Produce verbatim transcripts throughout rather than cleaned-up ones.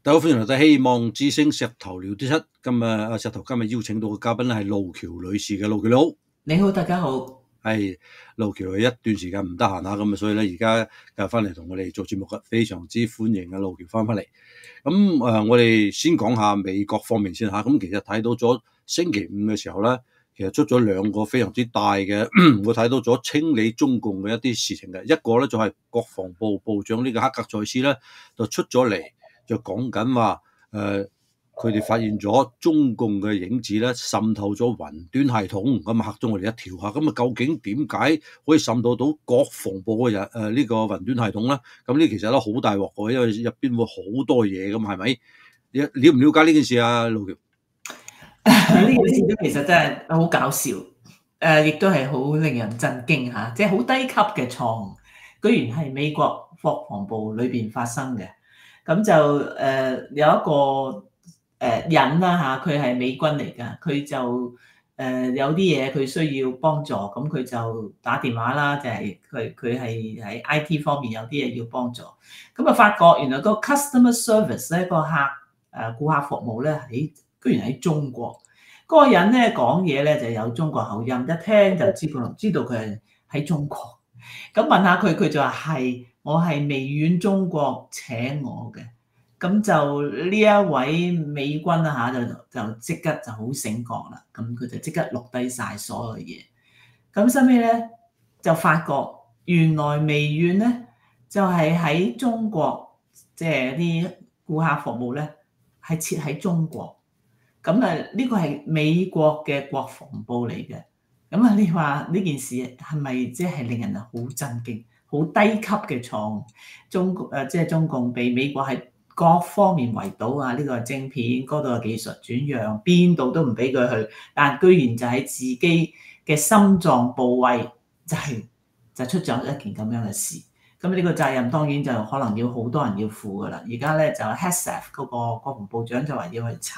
大家好，歡迎嚟到希望之聲石頭聊啲七。今日阿石頭今日邀請到嘅嘉賓咧係路橋女士嘅。路橋你好。 你好，大家好。 係路橋係一段時間唔得閒啦，咁啊所以咧而家又翻嚟同我哋做節目嘅，非常之歡迎啊路橋翻返嚟。咁誒、呃，我哋先講下美國方面先嚇。咁其實睇到咗星期五嘅時候咧，其實出咗兩個非常之大嘅，我睇到咗清理中共嘅一啲事情嘅。一個咧就係、是、國防部部長呢個黑格在斯咧就出咗嚟。就講緊話，誒、呃，佢哋發現咗中共嘅影子咧滲透咗雲端系統，咁啊嚇咗我哋一跳嚇。咁啊，究竟點解可以滲透到國防部嘅人誒呢個雲端系統咧？咁呢其實都好大鑊嘅，因為入邊會好多嘢咁，係咪？你了唔了解呢件事啊，路橋？ 呢件事都其實真係好搞笑，誒、呃，亦都係好令人震驚嚇，即係好低級嘅錯誤，居然係美國國防部裏邊發生嘅。咁就誒、呃、有一個誒、呃、人啦嚇，佢係美軍嚟㗎，佢就誒、呃、有啲嘢佢需要幫助，咁佢就打電話啦，就係佢佢係喺 I T 方面有啲嘢要幫助，咁啊發覺原來個 customer service 咧，個客誒顧客服務咧喺居然喺中國，嗰、那個人咧講嘢咧就有中國口音，一聽就知道知道佢係喺中國，咁問下佢，佢就話係。我係微軟中國請我嘅，咁就呢一位美軍啊嚇，就就即刻就好醒覺啦，咁佢就即刻錄低晒所有嘢。咁收尾咧就發覺原來微軟咧就係喺中國，即係啲顧客服務咧係設喺中國。咁啊呢個係美國嘅國防部嚟嘅。咁啊你話呢件事係咪即係令人好震驚？好低級嘅錯誤，中國誒即係中共被美國喺各方面圍堵啊！呢、這個係晶片，嗰度係技術轉讓，邊度都唔俾佢去，但居然就喺自己嘅心臟部位就係、是、就出咗一件咁樣嘅事。咁呢個責任當然就可能要好多人要負噶啦。而家咧就 Hegseth 嗰個國防部長就話要去查。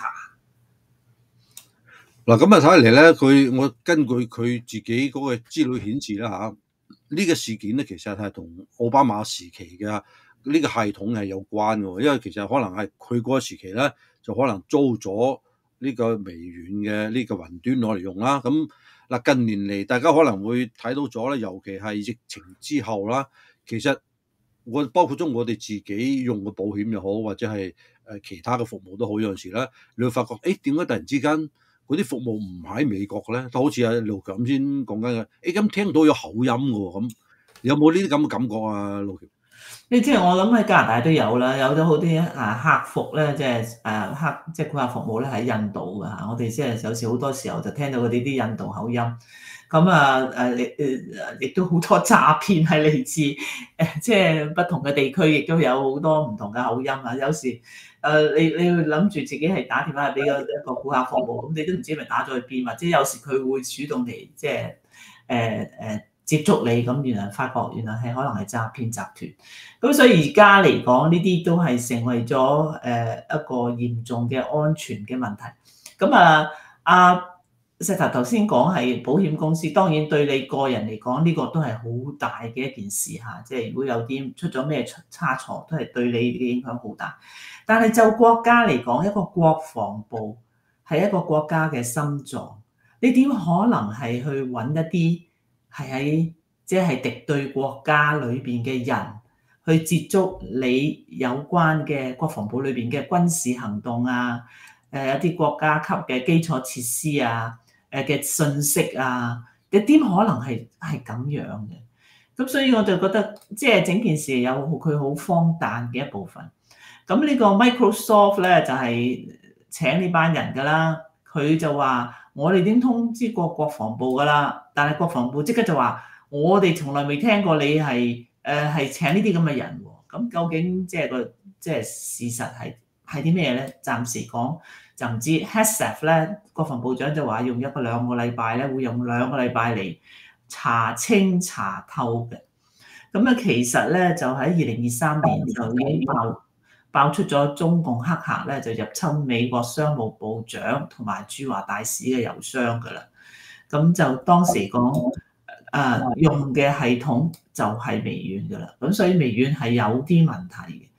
嗱咁啊睇嚟咧，佢我根據佢自己嗰個資料顯示啦嚇。呢個事件咧，其實係同奧巴馬時期嘅呢個系統係有關嘅，因為其實可能係佢嗰個時期咧，就可能租咗呢個微軟嘅呢個雲端攞嚟用啦。咁嗱近年嚟，大家可能會睇到咗咧，尤其係疫情之後啦，其實我包括咗我哋自己用嘅保險又好，或者係誒其他嘅服務都好，有陣時咧，你會發覺誒點解突然之間嗰啲服務唔喺美國嘅咧，都好似阿路橋先講緊嘅。誒咁聽到有口音嘅喎，咁有冇呢啲咁嘅感覺啊？路橋， 你即係我諗喺加拿大都有啦，有咗好啲啊客服咧，即係誒客即係顧客服務咧喺印度嘅嚇。我哋即係有時好多時候就聽到嗰啲啲印度口音，咁啊誒誒亦都好多詐騙係嚟自誒即係不同嘅地區，亦都有好多唔同嘅口音啊。有時誒你你會諗住自己係打電話俾個一個顧客服務，咁你都唔知咪打咗去邊，或者有時佢會主動嚟即係誒誒接觸你，咁原來發覺原來係可能係詐騙集團。咁所以而家嚟講，呢啲都係成為咗誒一個嚴重嘅安全嘅問題。咁啊，阿石頭頭先講係保險公司，當然對你個人嚟講，呢個都係好大嘅一件事嚇。即係如果有啲出咗咩差錯，都係對你嘅影響好大。但係就國家嚟講，一個國防部係一個國家嘅心臟，你點可能係去揾一啲係喺即係敵對國家裏邊嘅人去接觸你有關嘅國防部裏邊嘅軍事行動啊？誒一啲國家級嘅基礎設施啊，誒嘅信息啊，你點可能係係咁樣嘅？咁所以我就覺得，即係整件事有佢好荒誕嘅一部分。咁呢個 Microsoft 咧就係請呢班人㗎啦，佢就話我哋已經通知過國防部㗎啦，但係國防部即刻就話我哋從來未聽過你係誒係請呢啲咁嘅人喎。咁究竟即係個即係事實係係啲咩咧？暫時講就唔知。Hegseth 咧，國防部長就話用一個兩個禮拜咧，會用兩個禮拜嚟查清查透嘅。咁咧其實咧就喺二零二三年就已經爆爆出咗中共黑客咧就入侵美國商務部長同埋駐華大使嘅郵箱㗎啦。咁就當時講誒用嘅系統就係微軟㗎啦。咁所以微軟係有啲問題嘅。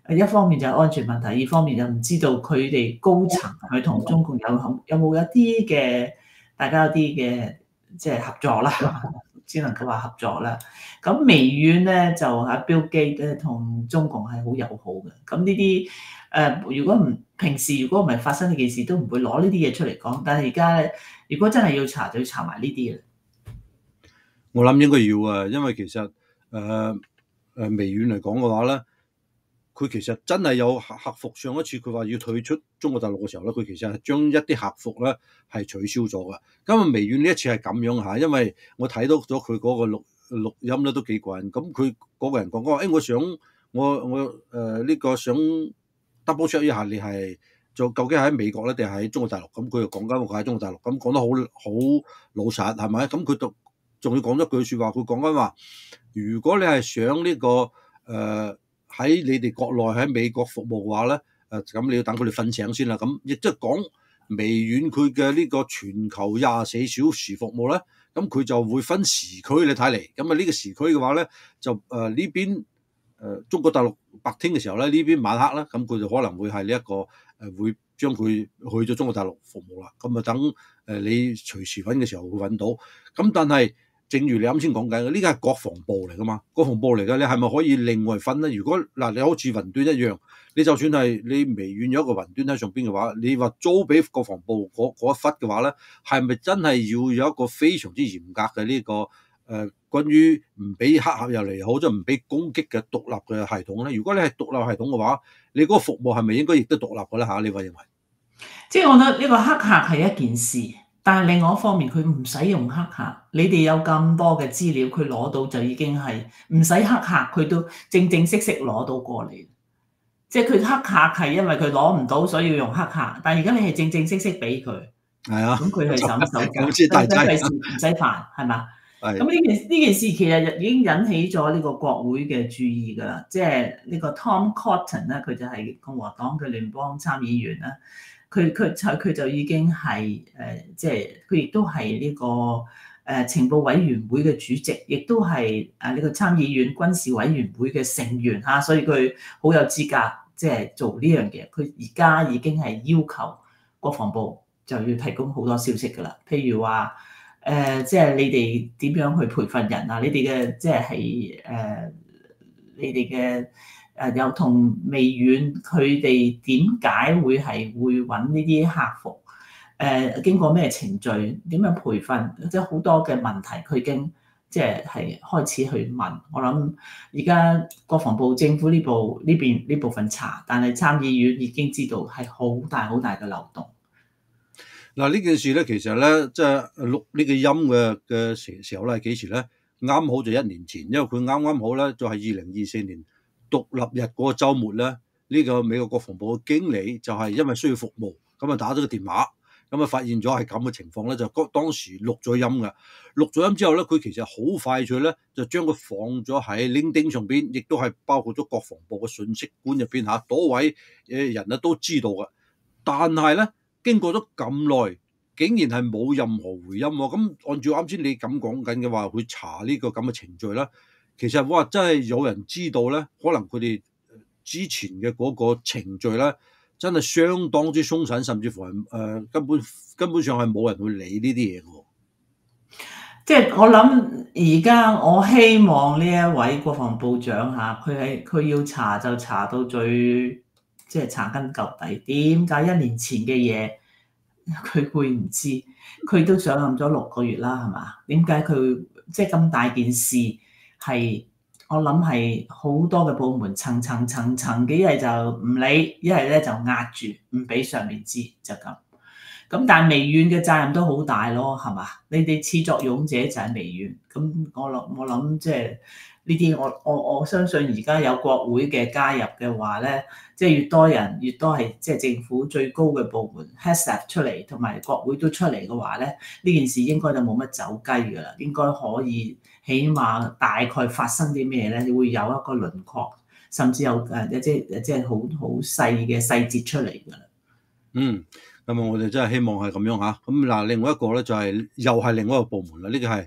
誒一方面就係安全問題，二方面就唔知道佢哋高層去同中共有有冇一啲嘅大家有啲嘅即係合作啦，只能夠話合作啦。咁微軟咧就喺 Bill Gates 咧同中共係好友好嘅。咁呢啲誒如果唔平時如果唔係發生呢件事，都唔會攞呢啲嘢出嚟講。但係而家咧，如果真係要查，就要查埋呢啲嘅。 我諗應該要啊，因為其實誒誒、呃、微軟嚟講嘅話咧，佢其實真係有客客服。上一次佢話要退出中國大陸嘅時候咧，佢其實係將一啲客服咧係取消咗嘅。咁啊，微軟呢一次係咁樣嚇，因為我睇到咗佢嗰個錄錄音咧都幾過癮。咁佢嗰個人講講話，誒我想我我誒呢、呃這個想 double check 一下你係就究竟喺美國咧定係喺中國大陸？咁佢又講緊我喺中國大陸，咁講得好好老實係咪？咁佢就仲要講咗句説話，佢講緊話，如果你係想呢、這個誒喺、呃、你哋國內喺美國服務嘅話咧，誒、呃、咁你要等佢哋瞓醒先啦。咁亦即係講微軟佢嘅呢個全球廿四小時服務咧，咁佢就會分時區你睇嚟。咁啊呢個時區嘅話咧，就誒呢、呃、邊誒、呃、中國大陸白天嘅時候咧，呢邊晚黑啦，咁佢就可能會係呢一個誒、呃、會將佢去咗中國大陸服務啦。咁啊等誒、呃、你隨時揾嘅時候會揾到。咁但係正如你啱先講緊嘅，呢個係國防部嚟噶嘛，國防部嚟嘅，你係咪可以另外分咧？如果嗱，你好似雲端一樣，你就算係你微軟有一個雲端喺上邊嘅話，你話租俾國防部嗰嗰一忽嘅話咧，係咪真係要有一個非常之嚴格嘅呢、這個誒、呃，關於唔俾黑客入嚟，好即係唔俾攻擊嘅獨立嘅系統咧？如果你係獨立系統嘅話，你嗰個服務係咪應該亦都獨立嘅咧？嚇，你話認為？ 即係我覺得呢個黑客係一件事。但係另外一方面，佢唔使用黑客，你哋有咁多嘅資料，佢攞到就已經係唔使黑客，佢都正正式式攞到過嚟。即係佢黑客係因為佢攞唔到，所以要用黑客。但係而家你係正正式式俾佢， 係啊， 咁佢係審手㗎， 好似大劑唔使煩，係嘛？ 係。 咁呢件呢件事其實已經引起咗呢個國會嘅注意㗎啦。即係呢個 Tom Cotton 咧，佢就係共和黨嘅聯邦參議員啦。佢佢就佢就已經係誒，即係佢亦都係呢個誒情報委員會嘅主席，亦都係誒呢個參議院軍事委員會嘅成員嚇，所以佢好有資格即係做呢樣嘢。佢而家已經係要求國防部就要提供好多消息㗎啦，譬如話誒，即係你哋點樣去培訓人啊？你哋嘅即係係誒，你哋嘅。誒又同微軟佢哋點解會係會揾呢啲客服？誒、呃、經過咩程序？點樣培訓？即係好多嘅問題，佢已經即係係開始去問。我諗而家國防部政府呢部呢邊呢部分查，但係參議院已經知道係好大好大嘅漏洞。 嗱呢件事咧，其實咧即係錄呢個音嘅嘅時時候咧係幾時咧？啱好就一年前，因為佢啱啱好咧就係二零二四年。獨立日嗰個週末咧，呢、這個美國國防部嘅經理就係因為需要服務，咁啊打咗個電話，咁啊發現咗係咁嘅情況咧，就當時錄咗音嘅，錄咗音之後咧，佢其實好快脆咧就將佢放咗喺 LinkedIn 上邊，亦都係包括咗國防部嘅信息館入邊嚇，多位誒人咧都知道嘅。但係咧經過咗咁耐，竟然係冇任何回音喎。咁按照啱先你咁講緊嘅話，去查呢個咁嘅程序咧。其實哇，真係有人知道咧，可能佢哋之前嘅嗰個程序咧，真係相當之鬆散，甚至乎係誒、呃、根本根本上係冇人會理呢啲嘢嘅。 即係我諗，而家我希望呢一位國防部長嚇，佢係佢要查就查到最，即係查根究底。點解一年前嘅嘢佢會唔知？佢都上任咗六個月啦，係嘛？點解佢即係咁大件事？係，我諗係好多嘅部門層層層層嘅，一係就唔理，一係咧就壓住，唔俾上面知就咁。咁但係微軟嘅責任都好大咯，係嘛？你哋始作俑者就係微軟。咁我諗我諗即係呢啲，我我我相信而家有國會嘅加入嘅話咧，即係越多人越多係即係政府最高嘅部門 Headset 出嚟，同埋國會都出嚟嘅話咧，呢件事應該就冇乜走雞㗎啦，應該可以。起碼大概發生啲咩咧，會有一個輪廓，甚至有誒即係即係好好細嘅細節出嚟㗎啦。 嗯，咁啊，我哋真係希望係咁樣嚇。咁嗱，另外一個咧就係、是、又係另外一個部門啦。呢、這個係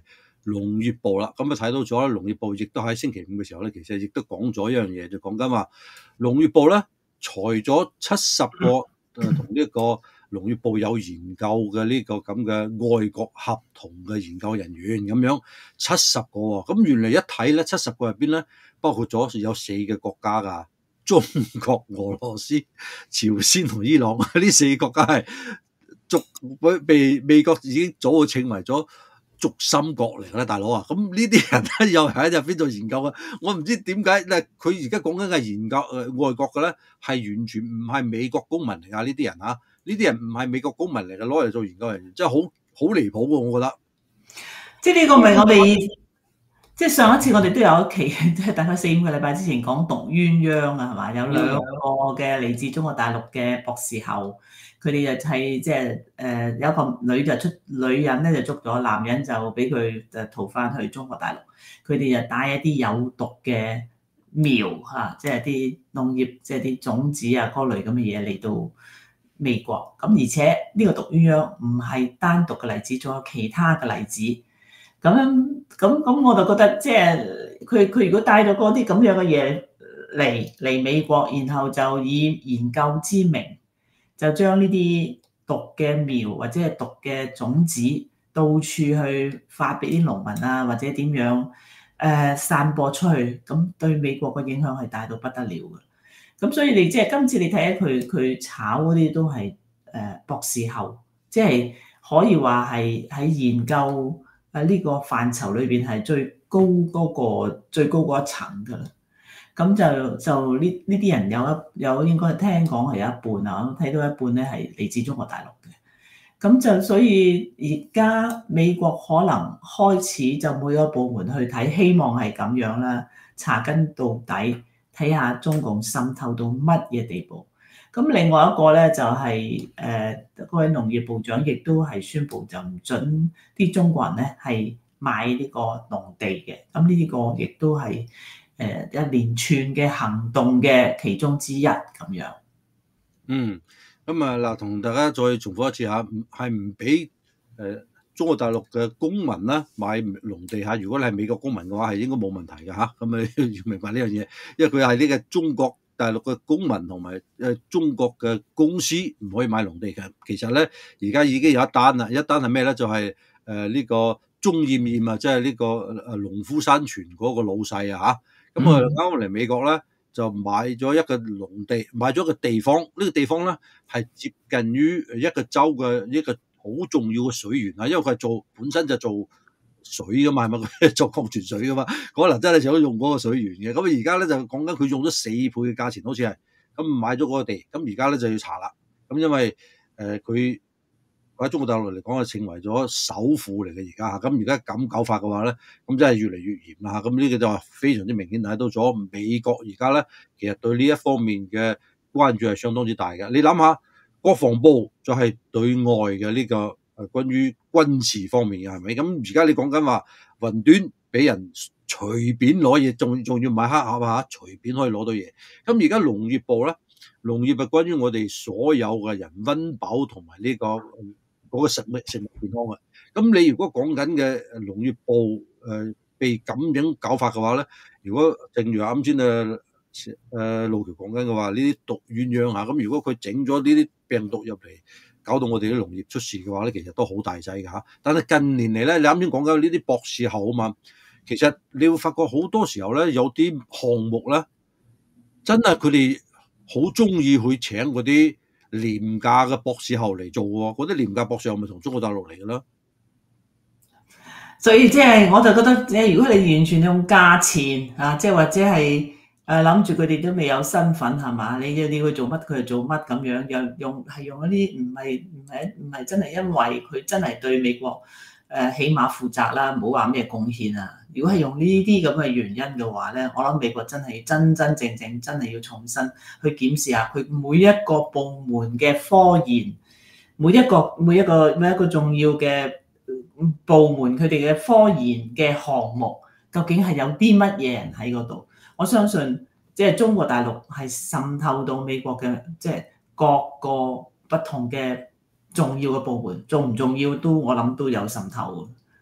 農業部啦，咁啊睇到咗咧，農業部亦都喺星期五嘅時候咧，其實亦都講咗一樣嘢，就講緊話農業部咧裁咗七十個誒同呢個農業部有研究嘅呢個咁嘅外國合同嘅研究人員咁樣，七十個喎，咁原來一睇咧，七十個入邊咧包括咗有四個國家㗎。中國、俄羅斯、朝鮮同伊朗呢四個國家係逐被美國已經早就稱為咗軸心國嚟啦，大佬啊！咁呢啲人咧又喺入邊度研究啊？我唔知點解咧，佢而家講緊嘅研究誒、呃、外國嘅咧係完全唔係美國公民嚟㗎，呢啲人啊，呢啲人唔係美國公民嚟嘅，攞嚟做研究人員，真係好好離譜喎！我覺得， 即係呢個咪我哋。即係上一次我哋都有一期，即係大概四五個禮拜之前講毒鴛鴦啊，係嘛？有兩個嘅嚟自中國大陸嘅博士後，佢哋就係即係誒有一個女就出女人咧就捉咗，男人就俾佢就逃翻去中國大陸。佢哋就帶一啲有毒嘅苗嚇，即係啲農業即係啲種子啊嗰類咁嘅嘢嚟到美國。咁而且呢個毒鴛鴦唔係單獨嘅例子，仲有其他嘅例子。咁樣咁咁我就覺得即係佢佢如果帶咗嗰啲咁樣嘅嘢嚟嚟美國，然後就以研究之名，就將呢啲毒嘅苗或者係毒嘅種子到處去發俾啲農民啊，或者點樣誒、呃、散播出去，咁對美國嘅影響係大到不得了嘅。咁所以你即係今次你睇下佢佢炒嗰啲都係誒、呃、博士後，即係可以話係喺研究。喺呢個範疇裏邊係最高嗰個最高嗰一層㗎啦，咁就就呢呢啲人有一有應該聽講係有一半啊，睇到一半咧係嚟自中國大陸嘅，咁就所以而家美國可能開始就每個部門去睇，希望係咁樣啦，查根到底，睇下中共滲透到乜嘢地步。咁另外一個咧就係誒嗰位農業部長亦都係宣布就唔準啲中國人咧係買呢個農地嘅，咁呢個亦都係誒一連串嘅行動嘅其中之一咁樣。 嗯，咁啊嗱，同大家再重複一次嚇，係唔俾誒中國大陸嘅公民啦買農地嚇。如果你係美國公民嘅話，係應該冇問題嘅嚇。咁啊要明白呢樣嘢，因為佢係呢個中國大陸嘅公民同埋誒中國嘅公司唔可以買農地嘅。其實咧，而家已經有一單啦，一單係咩咧？就係誒呢個鍾燕燕啊，即係呢個誒農夫山泉嗰個老細啊嚇。咁啊啱嚟美國咧，就買咗一個農地，買咗一個地方。呢個地方咧係接近於一個州嘅一個好重要嘅水源啊，因為佢係做本身就做水噶嘛，係咪？佢做礦泉水噶嘛，可能真係想用嗰個水源嘅。咁而家咧就講緊佢用咗四倍嘅價錢，好似係咁買咗嗰個地。咁而家咧就要查啦。咁因為誒佢喺中國大陸嚟講係成為咗首富嚟嘅而家嚇。咁而家咁搞法嘅話咧，咁真係越嚟越嚴啦。咁呢個就係非常之明顯睇到咗美國而家咧，其實對呢一方面嘅關注係相當之大嘅。你諗下，國防部就係對外嘅呢個。誒，關於軍事方面嘅係咪？咁而家你講緊話雲端俾人隨便攞嘢，仲仲要買黑盒啊，隨便可以攞到嘢。咁而家農業部咧，農業係關於我哋所有嘅人溫飽同埋呢個嗰、嗰個食物食物健康嘅。咁你如果講緊嘅農業部誒、呃、被咁樣搞法嘅話咧，如果正如啱先誒誒路橋講緊嘅話，呢啲毒鴛鴦嚇，咁如果佢整咗呢啲病毒入嚟，搞到我哋啲農業出事嘅話咧，其實都好大劑嘅嚇。但係近年嚟咧，你啱先講緊呢啲博士後啊嘛，其實你會發覺好多時候咧，有啲項目咧，真係佢哋好中意去請嗰啲廉價嘅博士後嚟做喎。嗰啲廉價博士後咪從中國大陸嚟嘅啦。 所以即係我就覺得，即係如果你完全用價錢啊，即係或者係。誒諗住佢哋都未有身份係嘛？你你要佢做乜佢就做乜咁樣，又用係用一啲唔係唔係唔係真係因為佢真係對美國誒、呃、起碼負責啦，唔好話咩貢獻啊。如果係用呢啲咁嘅原因嘅話咧，我諗美國真係真真正正真係要重新去檢視下佢每一個部門嘅科研，每一個每一個每一個重要嘅部門佢哋嘅科研嘅項目，究竟係有啲乜嘢人喺嗰度？我相信即係中國大陸係滲透到美國嘅，即係各個不同嘅重要嘅部門，重唔重要都我諗都有滲透。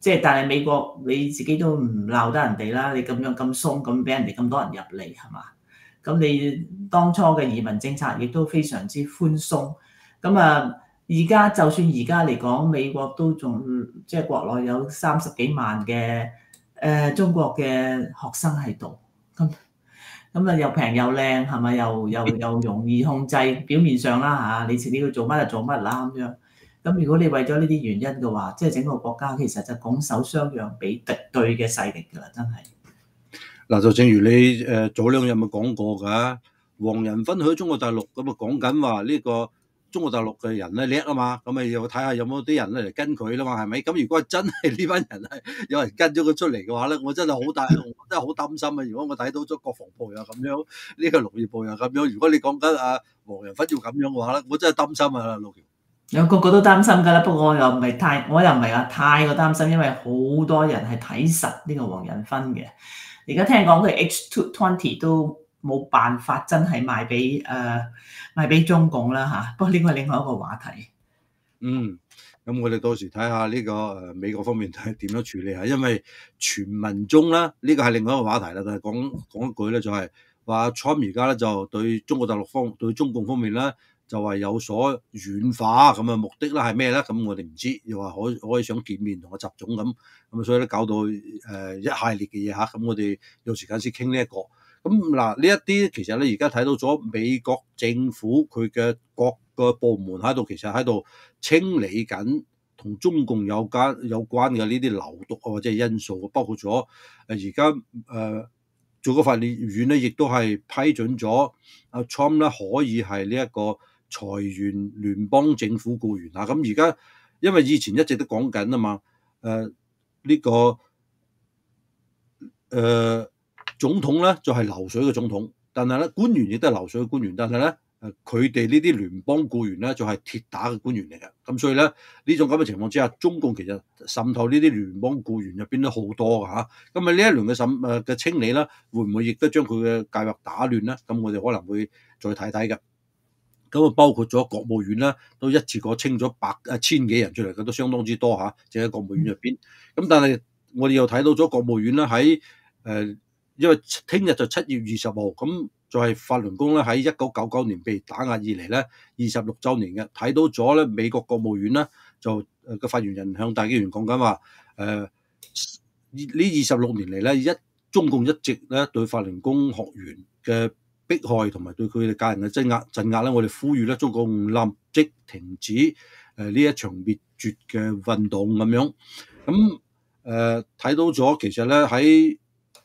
即係但係美國你自己都唔鬧得人哋啦，你咁樣咁鬆咁俾人哋咁多人入嚟係嘛？咁你當初嘅移民政策亦都非常之寬鬆。咁啊，而家就算而家嚟講，美國都仲即係國內有三十幾萬嘅誒、呃、中國嘅學生喺度。咁咁啊又平又靚係咪？又又又容易控制，表面上啦嚇，你自己要做乜就做乜啦咁樣。咁如果你為咗呢啲原因嘅話，即係整個國家其實就拱手相讓俾敵對嘅勢力㗎啦，真係。 嗱，就正如你誒、呃、早兩日咪講過㗎，黃仁勳去中國大陸咁啊，講緊話呢個中國大陸嘅人咧叻啊嘛，咁咪又睇下有冇啲人咧嚟跟佢啦嘛，係咪？咁如果真係呢班人係有人跟咗佢出嚟嘅話咧，我真係好大，我真係好擔心啊！如果我睇到咗國防部又咁樣，呢、這個農業部又咁樣，如果你講緊啊黃仁勳要咁樣嘅話咧，我真係擔心啊，陸橋。 有個個都擔心㗎啦，不過我又唔係太，我又唔係話太過擔心，因為好多人係睇實呢個黃仁勳嘅。而家聽講佢 H 二十都冇辦法真係賣俾誒、呃、賣俾中共啦嚇。不過呢個係另外一個話題。 嗯，咁我哋到時睇下呢個誒美國方面係點樣處理下，因為傳聞中啦，呢、這個係另外一個話題啦。但係講講一句咧，就係話 Trump 而家咧就對中國大陸方對中共方面咧。就係有所軟化咁嘅目的啦，係咩咧？咁我哋唔知，又話可可以想見面同個習總咁，咁所以咧搞到誒、呃、一系列嘅嘢嚇，咁我哋有時間先傾呢一個。咁嗱，呢一啲其實咧而家睇到咗美國政府佢嘅各個部門喺度，其實喺度清理緊同中共有關有關嘅呢啲流毒啊或者係因素，包括咗誒而家誒做個法律院咧，亦都係批准咗阿 Trump 咧可以係呢一個裁員聯邦政府僱員啊，咁而家因為以前一直都講緊啊嘛，誒、呃、呢、這個誒、呃、總統咧就係、是、流水嘅總統，但係咧官員亦都係流水嘅官員，但係咧誒佢哋呢啲聯邦僱員咧就係、是、鐵打嘅官員嚟嘅，咁所以咧呢種咁嘅情況之下，中共其實滲透呢啲聯邦僱員入邊都好多㗎嚇，咁啊呢一輪嘅審誒嘅清理咧，會唔會亦都將佢嘅計劃打亂咧？咁我哋可能會再睇睇嘅。咁啊，包括咗國務院啦，都一次過清咗百啊千幾人出嚟，佢都相當之多嚇，淨喺國務院入邊。咁但係我哋又睇到咗國務院咧喺誒，因為聽日就七月二十號，咁就係法輪功咧喺一九九九年被打壓以嚟咧二十六週年嘅，睇到咗咧美國國務院咧就誒個發言人向大紀元講緊話誒呢二十六年嚟咧一中共一直咧對法輪功學員嘅迫害同埋對佢哋家人嘅鎮壓鎮壓咧，我哋呼籲咧中共立即停止誒呢一場滅絕嘅運動咁樣。咁誒睇到咗，其實咧喺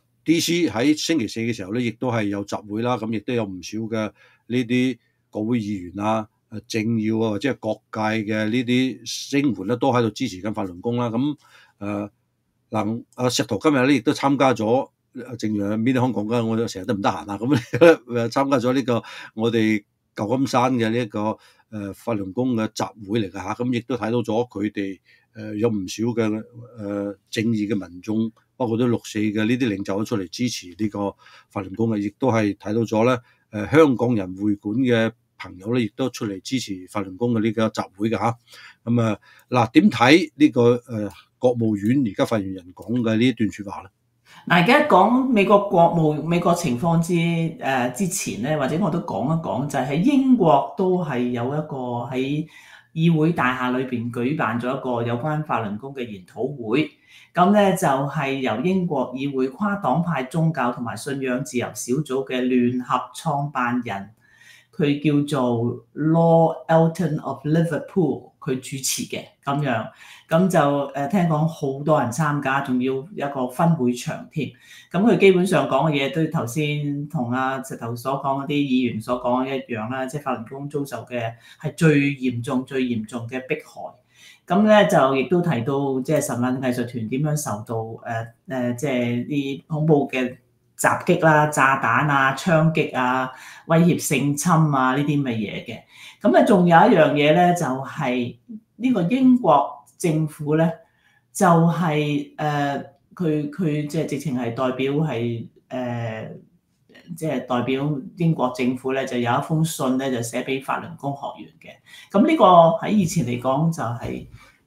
D C 喺星期四嘅時候咧，亦都係有集會啦，咁亦都有唔少嘅呢啲國會議員啊、誒政要啊，或者係各界嘅呢啲聲援咧，都喺度支持緊法輪功啦。咁誒嗱，阿石頭今日咧亦都參加咗。正如邊啲香港講嘅，我成日都唔得閒啊，咁誒參加咗呢個我哋舊金山嘅呢一個誒法輪功嘅集會嚟㗎嚇，咁亦都睇到咗佢哋誒有唔少嘅誒、呃、正義嘅民眾，包括啲六四嘅呢啲領袖都出嚟支持呢個法輪功嘅，亦都係睇到咗咧誒香港人會館嘅朋友咧，亦都出嚟支持法輪功嘅呢個集會㗎嚇。咁啊嗱，點睇呢個誒、呃、國務院而家發言人講嘅呢一段説話咧？ 嗱，而家講美國國務美國情況之誒、呃、之前咧，或者我都講一講，就係、是、喺英國都係有一個喺議會大廈裏邊舉辦咗一個有關法輪功嘅研討會。咁咧就係、是、由英國議會跨黨派宗教同埋信仰自由小組嘅聯合創辦人，佢叫做 Lord Elton of Liverpool， 佢主持嘅咁樣。咁就誒聽講好多人參加，仲要一個分會場添。咁佢基本上講嘅嘢都頭先同阿石頭所講嗰啲議員所講嘅一樣啦，即係法輪功遭受嘅係最嚴重、最嚴重嘅迫害。咁咧就亦都提到，即係神韻藝術團點樣受到誒誒，即係啲恐怖嘅襲擊啦、炸彈啊、槍擊啊、威脅性侵啊呢啲咁嘅嘢嘅。咁啊，仲有一樣嘢咧，就係呢個英國政府咧就係誒佢佢即係直情係代表係誒即係代表英國政府咧，就有一封信咧就寫俾法輪功學員嘅。咁呢個喺以前嚟講就係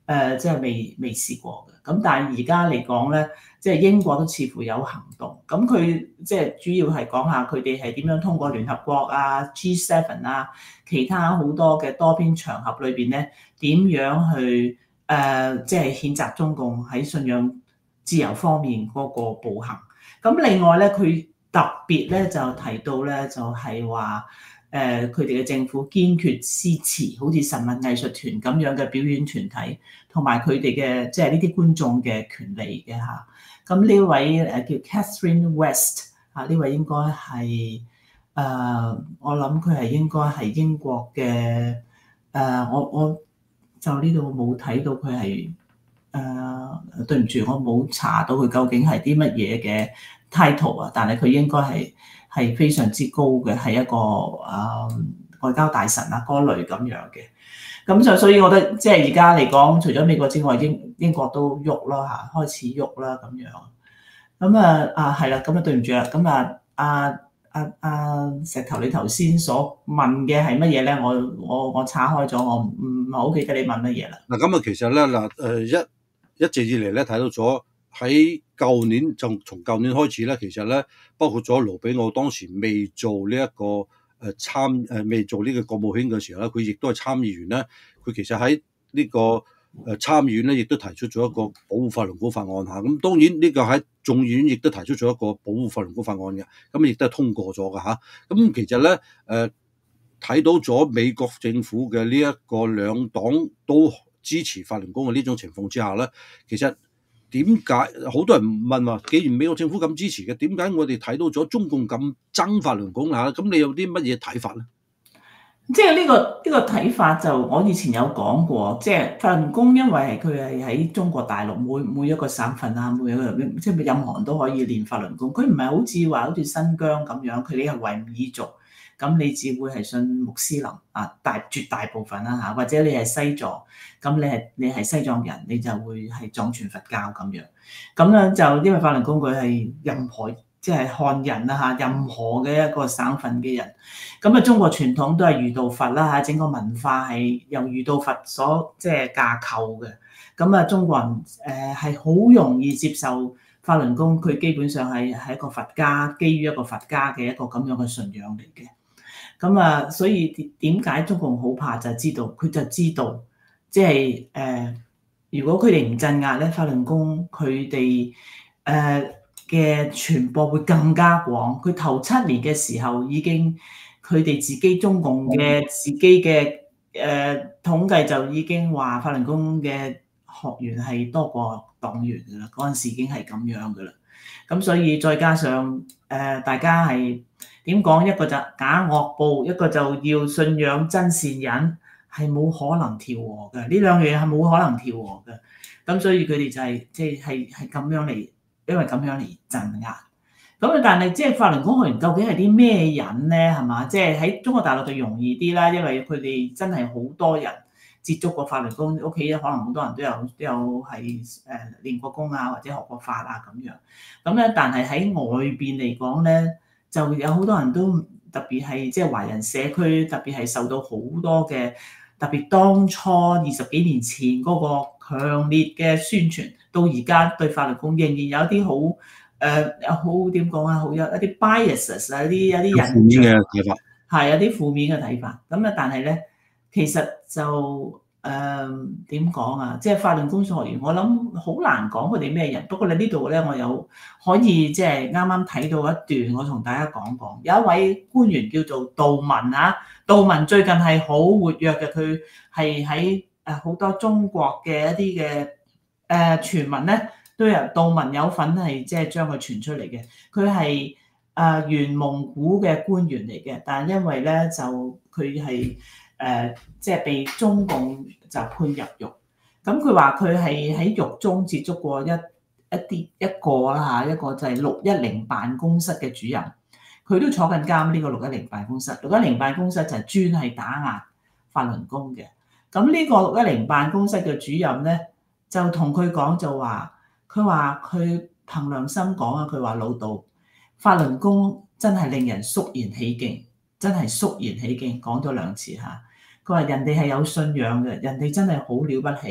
誒即係未未試過嘅。咁但係而家嚟講咧，即係英國都似乎有行動。咁佢即係主要係講下佢哋係點樣通過聯合國啊、G 七 啊、其他好多嘅多邊場合裏邊咧，點樣去誒即係譴責中共喺信仰自由方面嗰個暴行。咁另外咧，佢特別咧就提到咧，就係話誒佢哋嘅政府堅決支持好似神韻藝術團咁樣嘅表演團體，同埋佢哋嘅即係呢啲觀眾嘅權利嘅嚇。咁呢位誒叫 Catherine West 啊，呢位應該係誒、呃、我諗佢係應該係英國嘅誒、呃，我我就呢度冇睇到佢係誒，對唔住，我冇查到佢究竟係啲乜嘢嘅 title 啊，但係佢應該係係非常之高嘅，係一個誒、呃、外交大臣啊嗰類咁樣嘅。咁就所以，我覺得即係而家嚟講，除咗美國之外，英英國都喐啦嚇，開始喐啦咁樣。咁啊啊係啦，咁啊對唔住啦，咁啊啊啊啊石頭，你頭先所問嘅係乜嘢咧？我我我岔開咗，我唔唔係好記得你問乜嘢啦。 嗱咁啊，其實咧嗱誒一一直以嚟咧睇到咗喺舊年就從舊年開始咧，其實咧包括咗盧比奧當時未做呢、這、一個誒參誒未做呢個國務卿嘅時候咧，佢亦都係參議員咧。佢其實喺呢個誒參議院咧，亦都提出咗一個保護法輪功法案嚇。咁當然呢個喺眾議院亦都提出咗一個保護法輪功法案嘅，咁亦都係通過咗嘅嚇。咁其實咧誒睇到咗美國政府嘅呢一個兩黨都支持法輪功嘅呢種情況之下咧，其實點解好多人問話？既然美國政府咁支持嘅，點解我哋睇到咗中共咁憎法輪功嚇？咁你有啲乜嘢睇法咧？ 即係呢個呢個睇法就我以前有講過，即係法輪功，因為係佢係喺中國大陸每每一個省份啊，每一個即係任何人都可以練法輪功。佢唔係好似話好似新疆咁樣，佢哋係維吾爾族，咁你只會係信穆斯林啊，大絕大部分啦嚇，或者你係西藏，咁你係你係西藏人，你就會係藏傳佛教咁樣。咁樣就因為法輪功佢係任何即係漢人啦嚇，任何嘅一個省份嘅人，咁啊中國傳統都係儒道佛啦嚇，整個文化係由儒道佛所即係架構嘅，咁啊中國人誒係好容易接受法輪功，佢基本上係係一個佛家，基於一個佛家嘅一個咁樣嘅信仰嚟嘅，咁啊所以點解中共好怕就係知道，佢就知道即係誒，如果佢哋唔鎮壓咧，法輪功佢哋誒。呃嘅傳播會更加廣。佢頭七年嘅時候已經，佢哋自己中共嘅自己嘅誒、呃、統計就已經話法輪功嘅學員係多過黨員㗎啦。嗰陣時已經係咁樣㗎啦。咁所以再加上誒、呃、大家係點講？一個就假惡報，一個就要信仰真善忍，係冇可能調和嘅。呢兩樣嘢係冇可能調和嘅。咁所以佢哋就係即係係係咁樣嚟。因為咁樣嚟鎮壓，咁啊，但係即係法輪功學員究竟係啲咩人咧？係嘛？即係喺中國大陸就容易啲啦，因為佢哋真係好多人接觸過法輪功，屋企可能好多人都有都有係誒練過功啊，或者學過法啊咁樣。咁咧，但係喺外邊嚟講咧，就有好多人都特別係即係華人社區，特別係受到好多嘅特別當初二十幾年前嗰個強烈嘅宣傳。到而家對法輪功仍然有一啲好誒，好點講啊？好有一啲 biases 啊，啲有啲人負面嘅睇法， 係有啲負面嘅睇法。咁啊，但係咧，其實就誒點講啊？即係法輪功學員，我諗好難講佢哋咩人。不過你呢度咧，我有可以即係啱啱睇到一段，我同大家講講。有一位官員叫做杜文啊，杜文最近係好活躍嘅，佢係喺誒好多中國嘅一啲嘅。誒傳聞咧都有杜文有份係即係將佢傳出嚟嘅，佢係誒原蒙古嘅官員嚟嘅，但係因為咧就佢係誒即係被中共就判入獄，咁佢話佢係喺獄中接觸過一一啲一個啦嚇，一個就係六一零辦公室嘅主任，佢都坐緊監呢個六一零辦公室，六一零辦公室就係專係打壓法輪功嘅，咁呢個六一零辦公室嘅主任咧。就同佢講就話，佢話佢憑良心講啊，佢話老杜法輪功真係令人肅然起敬，真係肅然起敬，講咗兩次嚇。佢話人哋係有信仰嘅，人哋真係好了不起。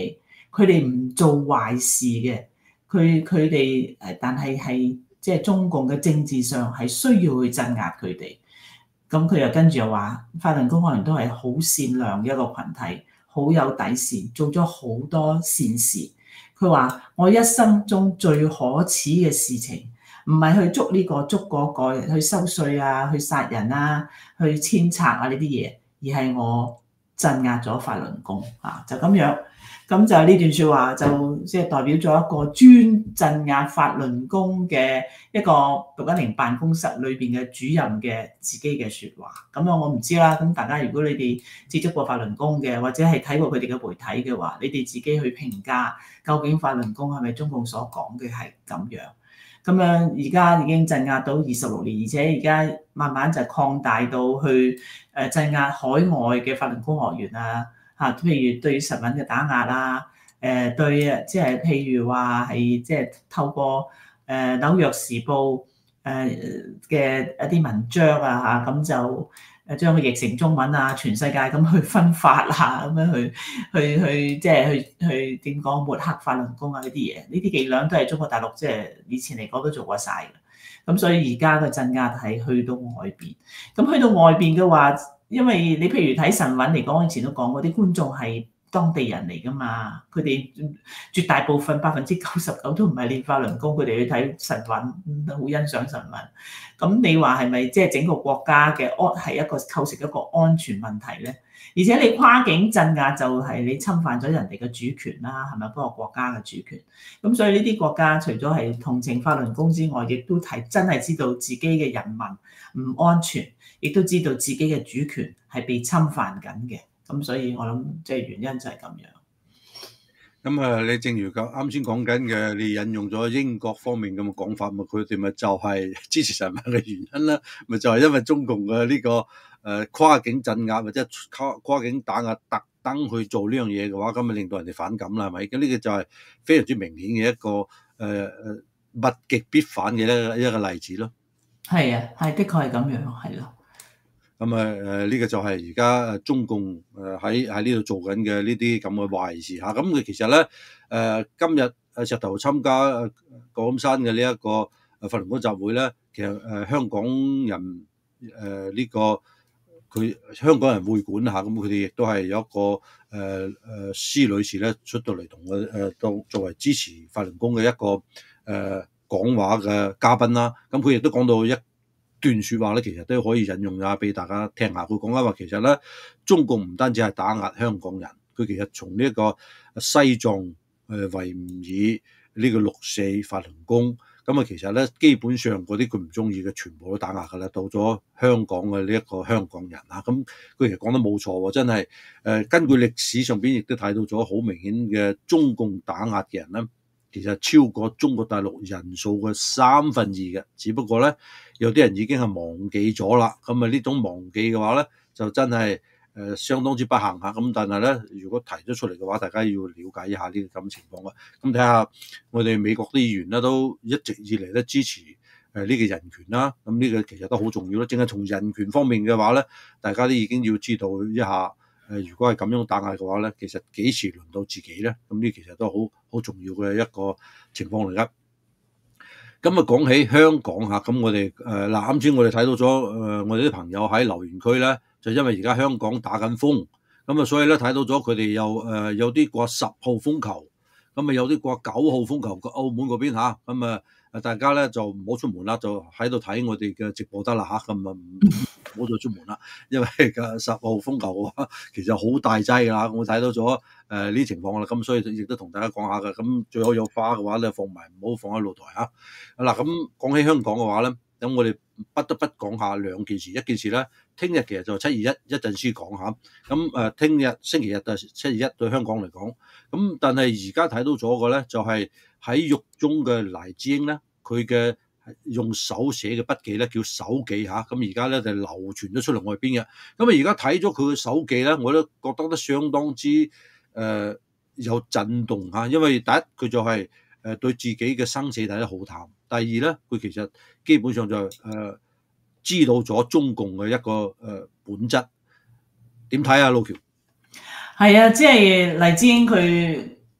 佢哋唔做壞事嘅，佢佢哋誒，但係係即係中共嘅政治上係需要去鎮壓佢哋。咁佢又跟住又話，法輪功可能都係好善良嘅一個群體，好有底線，做咗好多善事。佢話：我一生中最可恥嘅事情，唔係去捉呢個捉嗰個，去收稅啊，去殺人啊，去遷冊啊呢啲嘢，而係我鎮壓咗法輪功啊，就咁樣。咁就呢段説話就即係代表咗一個專鎮壓法輪功嘅一個六一零辦公室裏邊嘅主任嘅自己嘅説話。咁樣我唔知啦。咁大家如果你哋接觸過法輪功嘅，或者係睇過佢哋嘅媒體嘅話，你哋自己去評價究竟法輪功係咪中共所講嘅係咁樣？咁樣而家已經鎮壓到二十六年，而且而家慢慢就擴大到去誒鎮壓海外嘅法輪功學員啊。嚇，譬如對神韻嘅打壓啊，誒對即係譬如話係即係透過誒紐約時報誒嘅一啲文章啊嚇，咁就誒將佢譯成中文啊，全世界咁去分發啊，咁樣去去去即係去去點講抹黑法輪功啊呢啲嘢，呢啲伎倆都係中國大陸即係以前嚟講都做過晒嘅。咁所以而家嘅鎮壓係去到外邊，咁去到外邊嘅話。因為你譬如睇神韻嚟講，我以前都講過，啲觀眾係當地人嚟噶嘛，佢哋絕大部分百分之九十九都唔係練法輪功，佢哋去睇神韻，好欣賞神韻。咁你話係咪即係整個國家嘅安係一個構成一個安全問題咧？而且你跨境鎮壓就係你侵犯咗人哋嘅主權啦，係咪嗰個國家嘅主權？咁所以呢啲國家除咗係同情法輪功之外，亦都係真係知道自己嘅人民唔安全。亦都知道自己嘅主權係被侵犯緊嘅，咁所以我諗即係原因就係咁樣。 咁啊，你正如啱先講緊嘅，你引用咗英國方面咁嘅講法，咪佢哋咪就係支持神韻嘅原因啦，咪就係因為中共嘅呢個誒跨境鎮壓或者跨跨境打壓，特登去做呢樣嘢嘅話，咁咪令到人哋反感啦，係咪？咁呢個就係非常之明顯嘅一個誒誒物極必反嘅一個一個例子咯。 係啊，係的確係咁樣，係咯。 咁啊誒呢個就係而家誒中共誒喺喺呢度做緊嘅呢啲咁嘅壞事嚇。咁佢其實咧誒、呃、今日誒石頭參加廣山嘅呢一個誒法輪功集會咧，其實誒、呃、香港人誒呢、呃這個佢香港人會館嚇，咁佢哋亦都係有一個誒誒、呃、施女士咧出到嚟同佢誒當作為支持法輪功嘅一個誒、呃、講話嘅嘉賓啦。咁佢亦都講到一段説話咧，其實都可以引用下俾大家聽下。佢講緊話，其實咧中共唔單止係打壓香港人，佢其實從呢一個西藏、誒維吾爾呢個六四法輪功，咁啊其實咧基本上嗰啲佢唔中意嘅全部都打壓㗎啦。到咗香港嘅呢一個香港人啊，咁佢其實講得冇錯喎，真係誒根據歷史上邊亦都睇到咗好明顯嘅中共打壓嘅人咧。其實超過中國大陸人數嘅三分二嘅，只不過咧有啲人已經係忘記咗啦。咁啊呢種忘記嘅話咧，就真係誒、呃、相當之不幸嚇。咁但係咧，如果提咗出嚟嘅話，大家要了解一下呢個咁情況啊。咁睇下我哋美國啲議員咧，都一直以嚟咧支持誒呢個人權啦。咁呢個其實都好重要咯。淨係從人權方面嘅話咧，大家都已經要知道一下。誒，如果係咁樣打壓嘅話咧，其實幾時輪到自己咧？咁呢其實都好好重要嘅一個情況嚟㗎。咁啊，講起香港嚇，咁我哋誒嗱啱先我哋睇到咗誒、呃，我哋啲朋友喺留言區咧，就因為而家香港打緊風，咁啊，所以咧睇到咗佢哋又誒有啲掛十號風球，咁啊有啲掛九號風球，個澳門嗰邊嚇，咁啊誒大家咧就唔好出門啦，就喺度睇我哋嘅直播得啦嚇，咁啊唔好再出門啦，因為嘅十號風球嘅話，其實好大劑㗎啦，我睇到咗誒呢啲情況啦，咁所以亦都同大家講下㗎，咁最好有花嘅話咧放埋，唔好放喺露台嚇。嗱，咁講起香港嘅話咧，咁我哋不得不講下兩件事，一件事咧，聽日其實就七二一一陣先講下，咁誒聽日星期日就七二一對香港嚟講，咁但係而家睇到咗嘅咧，就係喺獄中嘅黎智英咧，佢嘅用手寫嘅筆記咧叫手記嚇，咁而家咧就流傳咗出嚟外邊嘅。咁啊而家睇咗佢嘅手記咧，我都覺得都相當之誒、呃、有震動嚇，因為第一佢就係誒對自己嘅生死睇得好淡，第二咧佢其實基本上就誒、呃、知道咗中共嘅一個誒、呃、本質。點睇啊，路橋？ 係啊，即係黎智英佢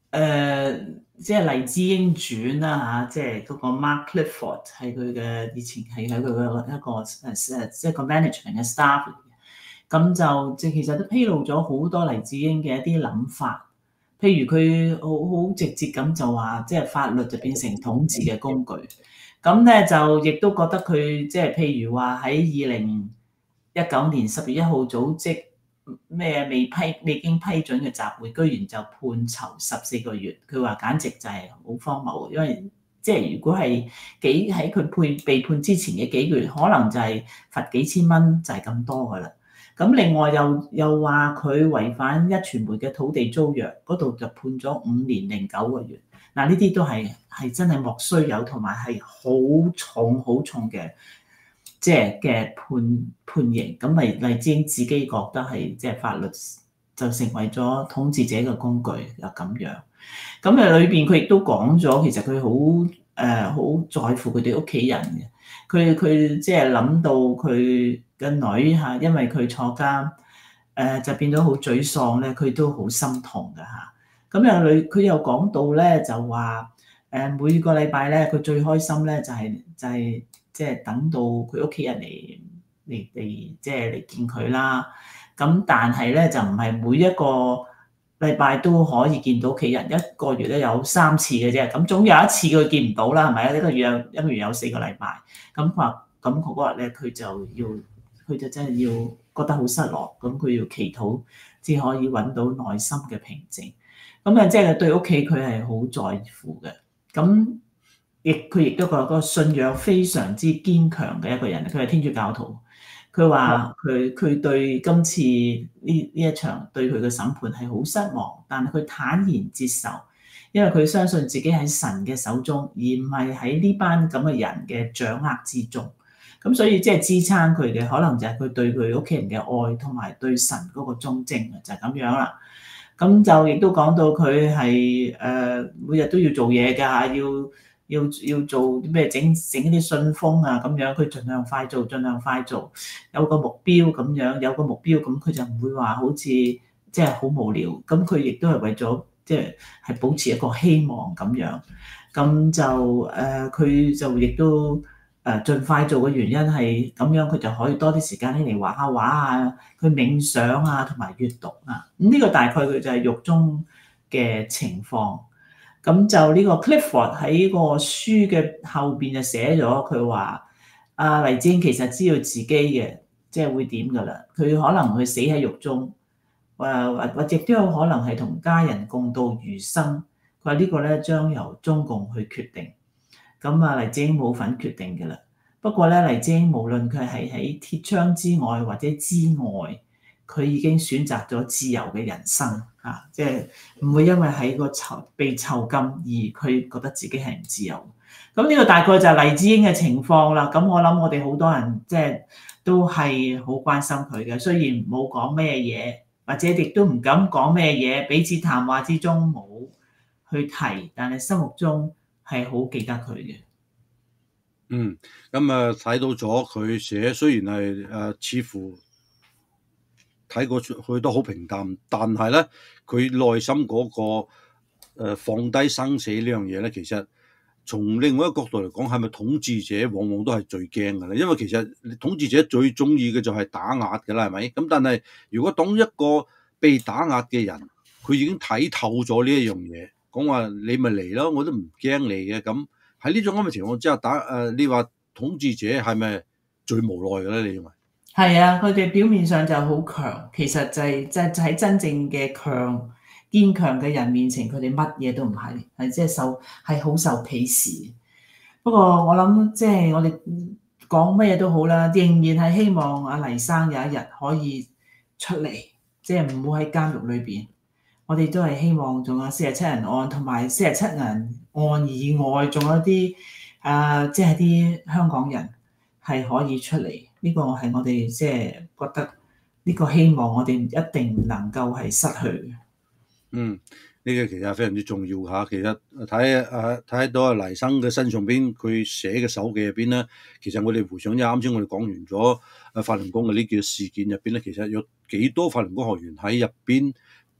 誒，即係黎智英傳啦嚇，即係嗰個 Mark Clifford 係佢嘅以前係喺佢嘅一個誒誒，即係個 management 嘅 staff 嚟嘅。咁就即係其實都披露咗好多黎智英嘅一啲諗法，譬如佢好好直接咁就話，即係法律就變成統治嘅工具。咁咧就亦都覺得佢即係譬如話喺二零一九年十月一號組織咩未批未經批准嘅集會，居然就判囚十四個月。佢話簡直就係好荒謬，因為即係如果係幾喺佢判被判之前嘅幾個月，可能就係罰幾千蚊就係咁多噶啦。咁另外又又話佢違反一傳媒嘅土地租約，嗰度就判咗五年零九個月。嗱，呢啲都係係真係莫須有，同埋係好重好重嘅，即係嘅判判刑。咁黎黎智英自己覺得係即係法律就成為咗統治者嘅工具，就咁樣。咁誒裏邊佢亦都講咗，其實佢好誒好在乎佢哋屋企人嘅。佢佢即係諗到佢嘅女嚇，因為佢坐監誒、呃、就變咗好沮喪咧，佢都好心痛㗎嚇。咁有女佢又講到咧，就話誒每個禮拜咧，佢最開心咧就係、是、就係即係等到佢屋企人嚟嚟嚟即係嚟見佢啦。咁但係咧就唔係每一個禮拜都可以見到屋企人，一個月咧有三次嘅啫。咁總有一次佢見唔到啦，係咪啊？一個月有一個月有四個禮拜。咁佢話咁嗰日咧，佢就要佢就真係要覺得好失落，咁佢要祈禱先可以揾到內心嘅平靜。咁啊，即係對屋企佢係好在乎嘅。咁亦佢亦都覺得個信仰非常之堅強嘅一個人，佢係天主教徒。佢話佢佢對今次呢呢一場對佢嘅審判係好失望，但係佢坦然接受，因為佢相信自己喺神嘅手中，而唔係喺呢班咁嘅人嘅掌握之中。咁所以即係支撐佢嘅，可能就係佢對佢屋企人嘅愛同埋對神嗰個忠貞啊，就係咁樣啦。咁就亦都講到佢係誒每日都要做嘢㗎嚇，要要要做啲咩整整啲信封啊咁樣，佢盡量快做，盡量快做，有個目標咁樣，有個目標咁佢就唔會話好似即係好無聊。咁佢亦都係為咗即係係保持一個希望咁樣。咁就誒佢就亦都。誒盡快做嘅原因係咁樣，佢就可以多啲時間嚟畫下畫啊，去冥想啊，同埋閱讀啊。咁呢個大概佢就係獄中嘅情況。咁就呢個 Clifford 喺個書嘅後邊就寫咗，佢話阿黎智英其實知道自己嘅即係會點㗎啦。佢可能會死喺獄中，誒或或者都有可能係同家人共度餘生。佢話呢個咧將由中共去決定。咁啊，黎智英冇份決定嘅啦。不過咧，黎智英無論佢係喺鐵窗之外或者之外，佢已經選擇咗自由嘅人生啊！即係唔會因為喺個囚被囚禁而佢覺得自己係唔自由。咁呢個大概就係黎智英嘅情況啦。咁我諗我哋好多人即係都係好關心佢嘅，雖然冇講咩嘢，或者亦都唔敢講咩嘢，彼此談話之中冇去提，但係心目中係好記得佢嘅。 嗯，咁啊睇到咗佢寫，雖然係誒、呃、似乎睇過去都好平淡，但係咧佢內心嗰、嗰個、呃、放低生死呢樣嘢咧，其實從另外一個角度嚟講，係咪統治者往往都係最驚嘅咧？因為其實統治者最中意嘅就係打壓嘅啦，係咪？咁但係如果當一個被打壓嘅人，佢已經睇透咗呢一樣嘢，講話你咪嚟咯，我都唔驚你嘅。咁喺呢種咁嘅情況之下，打誒、呃、你話統治者係咪最無奈嘅咧？你認為？ 係啊，佢哋表面上就好強，其實就係即係喺真正嘅強堅強嘅人面前，佢哋乜嘢都唔係，係即係受係好受鄙視。不過我諗即係我哋講乜嘢都好啦，仍然係希望阿黎生有一日可以出嚟，即係唔好喺監獄裏邊。我哋都係希望仲有四十七人案同埋四十七人案以外，仲有啲啊，即係啲香港人係可以出嚟。呢個係我哋即係覺得呢個希望，我哋一定唔能夠係失去嘅。 嗯，呢個其實係非常之重要嚇。其實睇誒睇到阿黎生嘅身上邊，佢寫嘅手記入邊咧，其實我哋回想一啱先，我哋講完咗誒法輪功嘅呢件事件入邊咧，其實有幾多法輪功學員喺入邊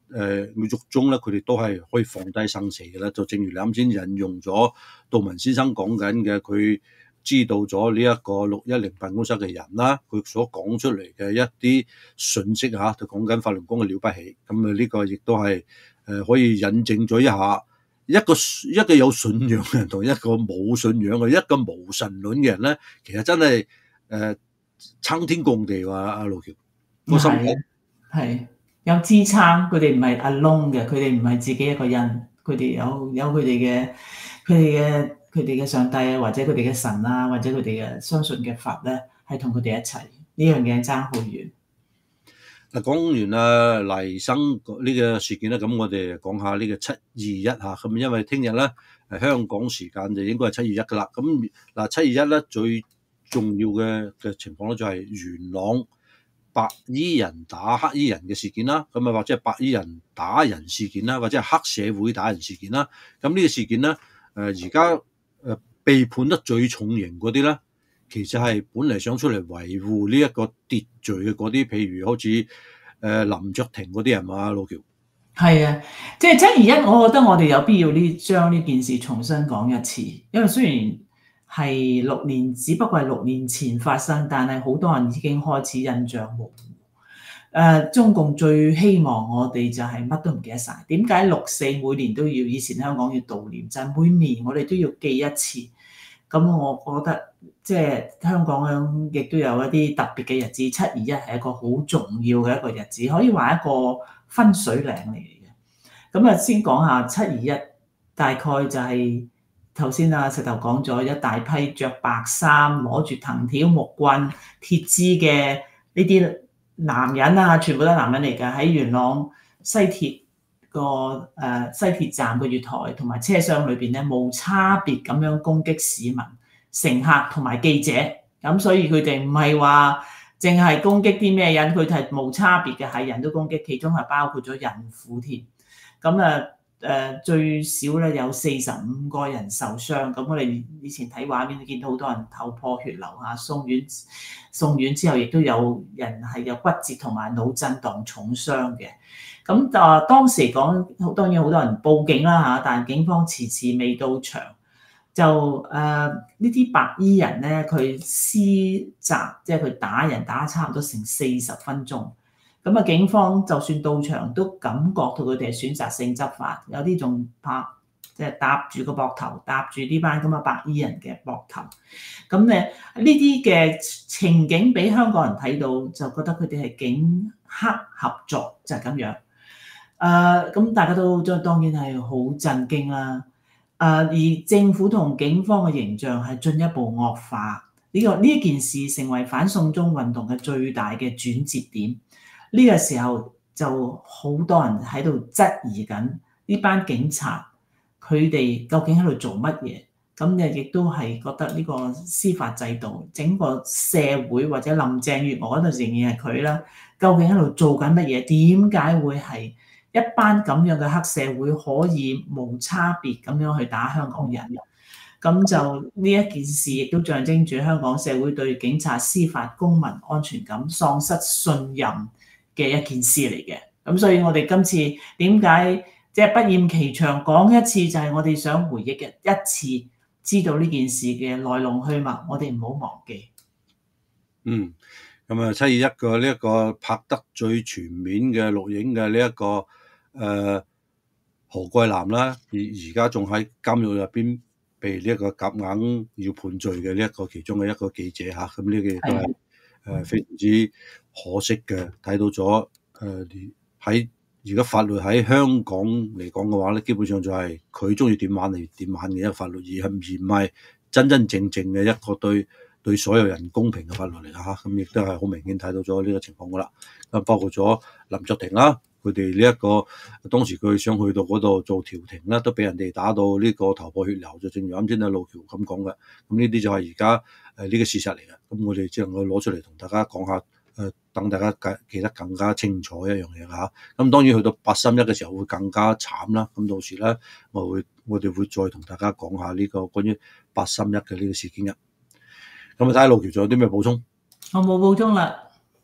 誒獄中咧，佢哋都係可以放低生死嘅啦。就正如你啱先引用咗杜文先生講緊嘅，佢知道咗呢一個六一零辦公室嘅人啦，佢所講出嚟嘅一啲訊息嚇，就講緊法輪功嘅了不起。咁啊，呢個亦都係誒可以引證咗一下一個一個有信仰嘅人同一個冇信仰嘅一個無神論嘅人咧，其實真係誒撐天共地喎。阿路橋個心態係有支撐，佢哋唔係 alone 嘅，佢哋唔係自己一個人，佢哋有有佢哋嘅佢哋嘅佢哋嘅上帝啊，或者佢哋嘅神啊，或者佢哋嘅相信嘅佛咧，係同佢哋一齊。呢樣嘢爭好遠。 嗱，講完啊黎生呢個事件咧，咁我哋講下呢個七二一嚇。咁因為聽日咧誒香港時間就應該係七二一噶啦。咁嗱七二一咧最重要嘅嘅情況咧就係元朗白衣人打黑衣人嘅事件啦，咁啊或者係白衣人打人事件啦，或者係黑社會打人事件啦。咁呢個事件咧誒而家誒被判得最重刑嗰啲咧，其實係本嚟想出嚟維護呢一個秩序嘅嗰啲，譬如好似誒、呃、林卓廷嗰啲人嘛，老橋。 係啊，即係七二一，我覺得我哋有必要呢將呢件事重新講一次，因為雖然係六年，只不過係六年前發生，但係好多人已經開始印象模糊。誒、呃，中共最希望我哋就係乜都唔記得晒。點解六四每年都要？以前香港要悼念，就係、每年我哋都要記一次。咁我覺得即係香港亦都有一啲特別嘅日子，七二一係一個好重要嘅一個日子，可以話一個分水嶺嚟嘅。咁啊，先講下七二一，大概就係頭先阿石頭講咗一大批着白衫、攞住藤條、木棍、鐵枝嘅呢啲男人啊，全部都係男人嚟㗎，喺元朗西鐵個誒西鐵站嘅月台同埋車廂裏邊咧，無差別咁樣攻擊市民、乘客同埋記者。咁所以佢哋唔係話淨係攻擊啲咩人，佢哋係無差別嘅，係人都攻擊，其中係包括咗孕婦添。咁啊誒最少咧有四十五個人受傷。咁我哋以前睇畫面都見到好多人頭破血流嚇，送院送院之後，亦都有人係有骨折同埋腦震盪重傷嘅。咁啊，當時講當然好多人報警啦嚇，但係警方遲遲未到場。就誒呢啲白衣人咧，佢施襲，即係佢打人打差唔多成四十分鐘。咁啊，警方就算到場都感覺到佢哋係選擇性執法，有啲仲拍即係搭住個膊頭，搭住呢班咁嘅白衣人嘅膊頭。咁咧呢啲嘅情景俾香港人睇到，就覺得佢哋係警黑合作，就係咁樣。誒咁大家都當然係好震驚啦。誒而政府同警方嘅形象係進一步惡化，呢個呢件事成為反送中運動嘅最大嘅轉折點。呢個時候就好多人喺度質疑緊呢班警察，佢哋究竟喺度做乜嘢？咁誒亦都係覺得呢個司法制度、整個社會或者林鄭月娥嗰度仍然係佢啦，究竟喺度做緊乜嘢？點解會係一班咁樣嘅黑社會可以無差別咁樣去打香港人？咁就呢一件事亦都象徵住香港社會對警察、司法、公民安全感喪失信任嘅一件事嚟嘅。咁所以我哋今次點解即係不厭其詳講一次，就係我哋想回憶嘅一次，知道呢件事嘅來龍去脈，我哋唔好忘記。 嗯，咁啊七二一個呢一個拍得最全面嘅錄影嘅呢一個誒、呃、何桂藍啦，而而家仲喺監獄入邊被呢一個夾硬要判罪嘅呢一個其中嘅一個記者嚇，咁呢個亦都係誒非常之可惜嘅。睇到咗誒喺而家法律喺香港嚟講嘅話咧，基本上就係佢中意點玩嚟點玩嘅一個法律，而係而唔係真真正正嘅一個對對所有人公平嘅法律嚟嚇。咁亦都係好明顯睇到咗呢個情況噶啦。咁包括咗林卓廷啦，佢哋呢一個當時佢想去到嗰度做調停啦，都俾人哋打到呢個頭破血流，就正如啱先阿路橋咁講嘅。咁呢啲就係而家誒呢個事實嚟嘅。咁我哋只能夠攞出嚟同大家講下。誒，等大家記記得更加清楚一樣嘢嚇。咁當然去到八三一嘅時候會更加慘啦。咁到時咧，我會我哋會再同大家講下呢個關於八三一嘅呢個事件嘅。咁啊，睇下路橋仲有啲咩補充？ 我冇補充啦。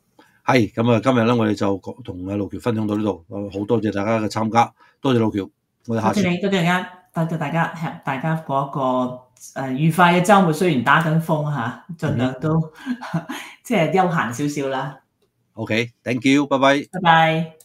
係咁啊，今日咧我哋就同阿路橋分享到呢度，好多謝大家嘅參加，多謝路橋，我哋下次。 多謝你，多謝大家，多謝大家，大家嗰個誒愉快嘅週末，雖然打緊風嚇，盡量都即係休閒少少啦。 OK，thank you，拜拜。 拜拜。